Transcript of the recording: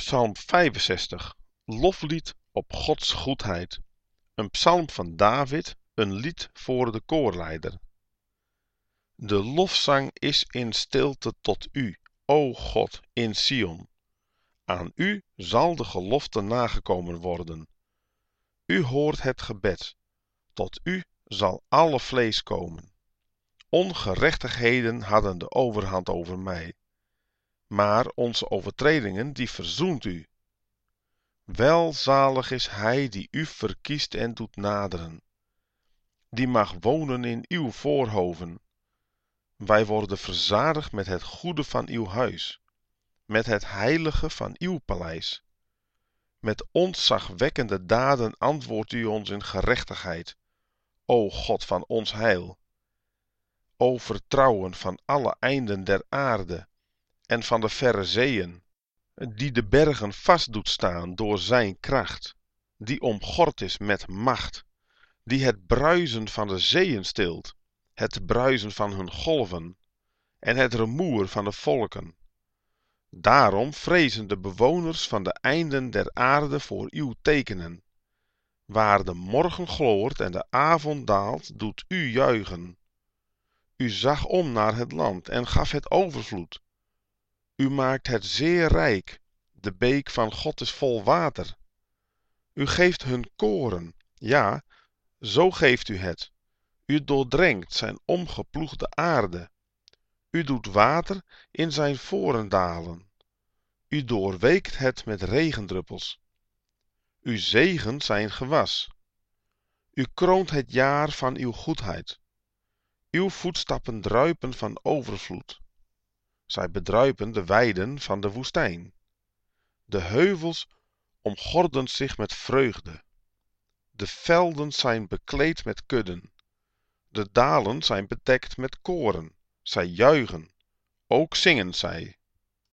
Psalm 65, loflied op Gods goedheid. Een psalm van David, een lied voor de koorleider. De lofzang is in stilte tot u, o God, in Sion. Aan u zal de gelofte nagekomen worden. U hoort het gebed, tot u zal alle vlees komen. Ongerechtigheden hadden de overhand over mij, maar onze overtredingen die verzoent u. Welzalig is hij die u verkiest en doet naderen, die mag wonen in uw voorhoven. Wij worden verzadigd met het goede van uw huis, met het heilige van uw paleis. Met ontzagwekkende daden antwoordt u ons in gerechtigheid, o God van ons heil. O vertrouwen van alle einden der aarde en van de verre zeeën, die de bergen vast doet staan door zijn kracht, die omgord is met macht, die het bruisen van de zeeën stilt, het bruisen van hun golven en het rumoer van de volken. Daarom vrezen de bewoners van de einden der aarde voor uw tekenen. Waar de morgen gloort en de avond daalt, doet u juichen. U zag om naar het land en gaf het overvloed. U maakt het zeer rijk, de beek van God is vol water. U geeft hun koren, ja, zo geeft u het. U doordrenkt zijn omgeploegde aarde. U doet water in zijn voren dalen. U doorweekt het met regendruppels. U zegent zijn gewas. U kroont het jaar van uw goedheid. Uw voetstappen druipen van overvloed. Zij bedruipen de weiden van de woestijn. De heuvels omgorden zich met vreugde. De velden zijn bekleed met kudden. De dalen zijn bedekt met koren. Zij juichen, ook zingen zij.